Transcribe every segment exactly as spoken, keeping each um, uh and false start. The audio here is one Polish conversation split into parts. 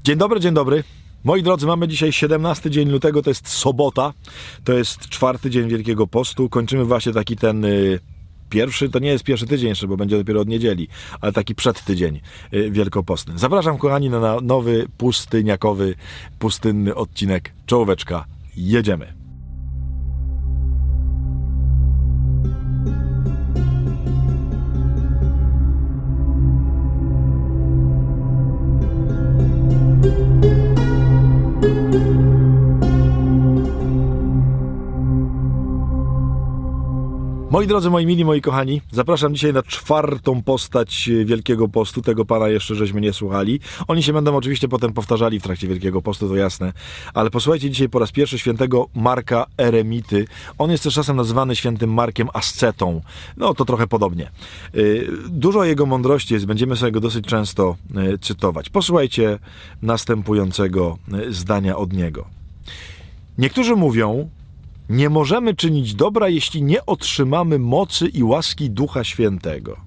Dzień dobry, dzień dobry. Moi drodzy, mamy dzisiaj siedemnasty dzień lutego, to jest sobota, to jest czwarty dzień Wielkiego Postu. Kończymy właśnie taki ten y, pierwszy, to nie jest pierwszy tydzień jeszcze, bo będzie dopiero od niedzieli, ale taki przedtydzień y, wielkopostny. Zapraszam, kochani, na nowy, pustyniakowy, pustynny odcinek Czołóweczka. Jedziemy. Moi drodzy, moi mili, moi kochani, zapraszam dzisiaj na czwartą postać Wielkiego Postu. Tego pana jeszcze żeśmy nie słuchali. Oni się będą oczywiście potem powtarzali w trakcie Wielkiego Postu, to jasne. Ale posłuchajcie dzisiaj po raz pierwszy świętego Marka Eremity. On jest też czasem nazywany świętym Markiem Ascetą. No to trochę podobnie. Dużo jego mądrości jest, będziemy sobie go dosyć często cytować. Posłuchajcie następującego zdania od niego. Niektórzy mówią: nie możemy czynić dobra, jeśli nie otrzymamy mocy i łaski Ducha Świętego.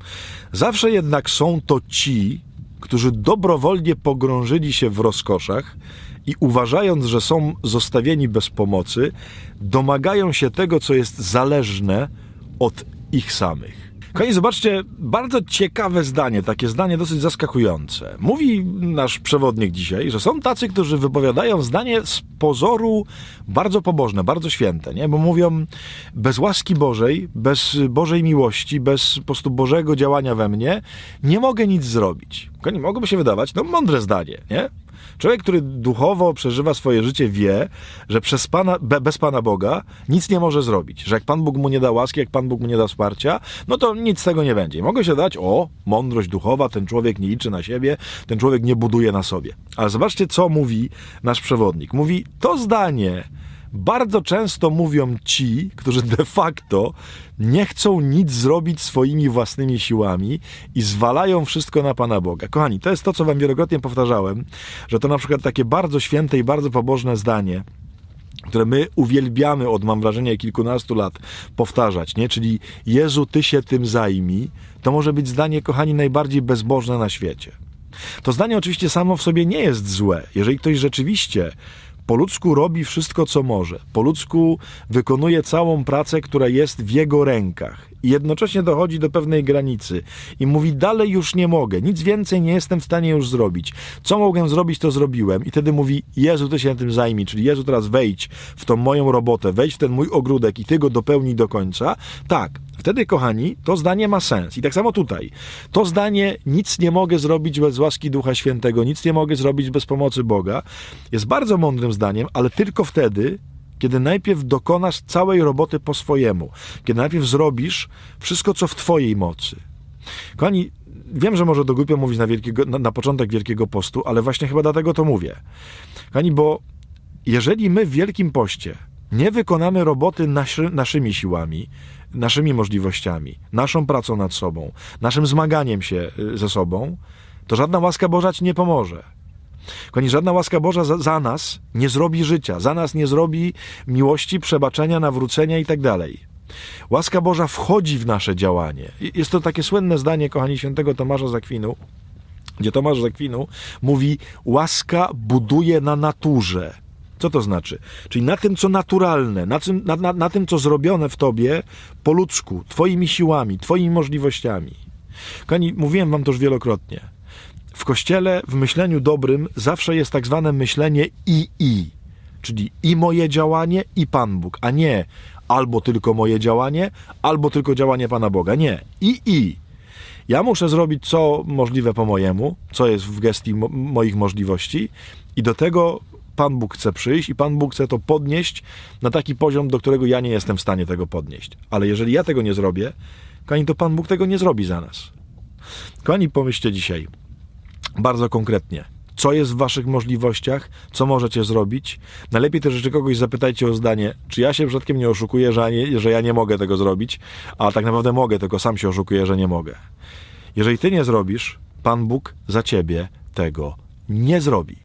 Zawsze jednak są to ci, którzy dobrowolnie pogrążyli się w rozkoszach i uważając, że są zostawieni bez pomocy, domagają się tego, co jest zależne od ich samych. Kochani, zobaczcie, bardzo ciekawe zdanie, takie zdanie dosyć zaskakujące. Mówi nasz przewodnik dzisiaj, że są tacy, którzy wypowiadają zdanie z pozoru bardzo pobożne, bardzo święte, nie? Bo mówią: bez łaski Bożej, bez Bożej miłości, bez po prostu Bożego działania we mnie nie mogę nic zrobić. Kochani, mogłoby się wydawać, no mądre zdanie, nie? Człowiek, który duchowo przeżywa swoje życie, wie, że przez Pana, be, bez Pana Boga nic nie może zrobić. Że jak Pan Bóg mu nie da łaski, jak Pan Bóg mu nie da wsparcia, no to nic z tego nie będzie. I mogę się dać, o, mądrość duchowa, ten człowiek nie liczy na siebie, ten człowiek nie buduje na sobie. Ale zobaczcie, co mówi nasz przewodnik. Mówi, to zdanie bardzo często mówią ci, którzy de facto nie chcą nic zrobić swoimi własnymi siłami i zwalają wszystko na Pana Boga. Kochani, to jest to, co wam wielokrotnie powtarzałem, że to na przykład takie bardzo święte i bardzo pobożne zdanie, które my uwielbiamy od, mam wrażenie, kilkunastu lat powtarzać, nie? Czyli Jezu, Ty się tym zajmij, to może być zdanie, kochani, najbardziej bezbożne na świecie. To zdanie oczywiście samo w sobie nie jest złe. Jeżeli ktoś rzeczywiście po ludzku robi wszystko, co może. Po ludzku wykonuje całą pracę, która jest w jego rękach. I jednocześnie dochodzi do pewnej granicy. I mówi, dalej już nie mogę. Nic więcej nie jestem w stanie już zrobić. Co mogłem zrobić, to zrobiłem. I wtedy mówi, Jezu, Ty się tym zajmij. Czyli Jezu, teraz wejdź w tą moją robotę. Wejdź w ten mój ogródek i Ty go dopełnij do końca. Tak. Wtedy, kochani, to zdanie ma sens. I tak samo tutaj. To zdanie, nic nie mogę zrobić bez łaski Ducha Świętego, nic nie mogę zrobić bez pomocy Boga, jest bardzo mądrym zdaniem, ale tylko wtedy, kiedy najpierw dokonasz całej roboty po swojemu. Kiedy najpierw zrobisz wszystko, co w Twojej mocy. Kochani, wiem, że może do głupio mówić na, wielkiego, na, na początek Wielkiego Postu, ale właśnie chyba dlatego to mówię. Kochani, bo jeżeli my w Wielkim Poście nie wykonamy roboty naszy, naszymi siłami, naszymi możliwościami, naszą pracą nad sobą, naszym zmaganiem się ze sobą, to żadna łaska Boża ci nie pomoże. Kochani, żadna łaska Boża za, za nas nie zrobi życia, za nas nie zrobi miłości, przebaczenia, nawrócenia i tak dalej. Łaska Boża wchodzi w nasze działanie. Jest to takie słynne zdanie, kochani, świętego Tomasza z Akwinu, gdzie Tomasz z Akwinu mówi, łaska buduje na naturze. Co to znaczy? Czyli na tym, co naturalne, na tym, na, na, na tym, co zrobione w tobie po ludzku, twoimi siłami, twoimi możliwościami. Kochani, mówiłem wam to już wielokrotnie. W Kościele, w myśleniu dobrym zawsze jest tak zwane myślenie i i. Czyli i moje działanie, i Pan Bóg, a nie albo tylko moje działanie, albo tylko działanie Pana Boga. Nie. I i. Ja muszę zrobić co możliwe po mojemu, co jest w gestii mo- moich możliwości i do tego Pan Bóg chce przyjść i Pan Bóg chce to podnieść na taki poziom, do którego ja nie jestem w stanie tego podnieść. Ale jeżeli ja tego nie zrobię, kochani, to Pan Bóg tego nie zrobi za nas. Kochani, pomyślcie dzisiaj bardzo konkretnie, co jest w waszych możliwościach, co możecie zrobić. Najlepiej też jeszcze kogoś zapytajcie o zdanie, czy ja się przypadkiem nie oszukuję, że ja nie, że ja nie mogę tego zrobić, a tak naprawdę mogę, tylko sam się oszukuję, że nie mogę. Jeżeli ty nie zrobisz, Pan Bóg za ciebie tego nie zrobi.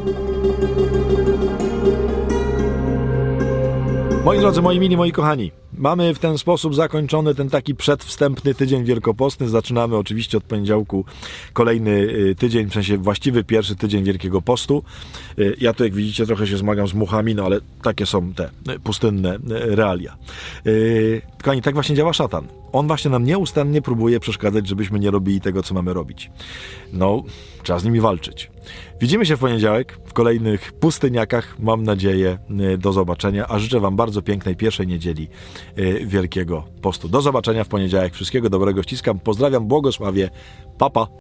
Moi drodzy, moi mili, moi kochani, Mamy w ten sposób zakończony ten taki przedwstępny tydzień wielkopostny. Zaczynamy oczywiście od poniedziałku kolejny tydzień, w sensie właściwy pierwszy tydzień Wielkiego Postu. Ja tu, jak widzicie, trochę się zmagam z muchami, no ale takie są te pustynne realia. Kochani, tak właśnie działa szatan. On właśnie nam nieustannie próbuje przeszkadzać, żebyśmy nie robili tego, co mamy robić. No, trzeba z nimi walczyć. Widzimy się w poniedziałek w kolejnych pustyniakach. Mam nadzieję, do zobaczenia, a życzę wam bardzo pięknej pierwszej niedzieli Wielkiego Postu. Do zobaczenia w poniedziałek. Wszystkiego dobrego ściskam. Pozdrawiam, błogosławię. Pa, pa.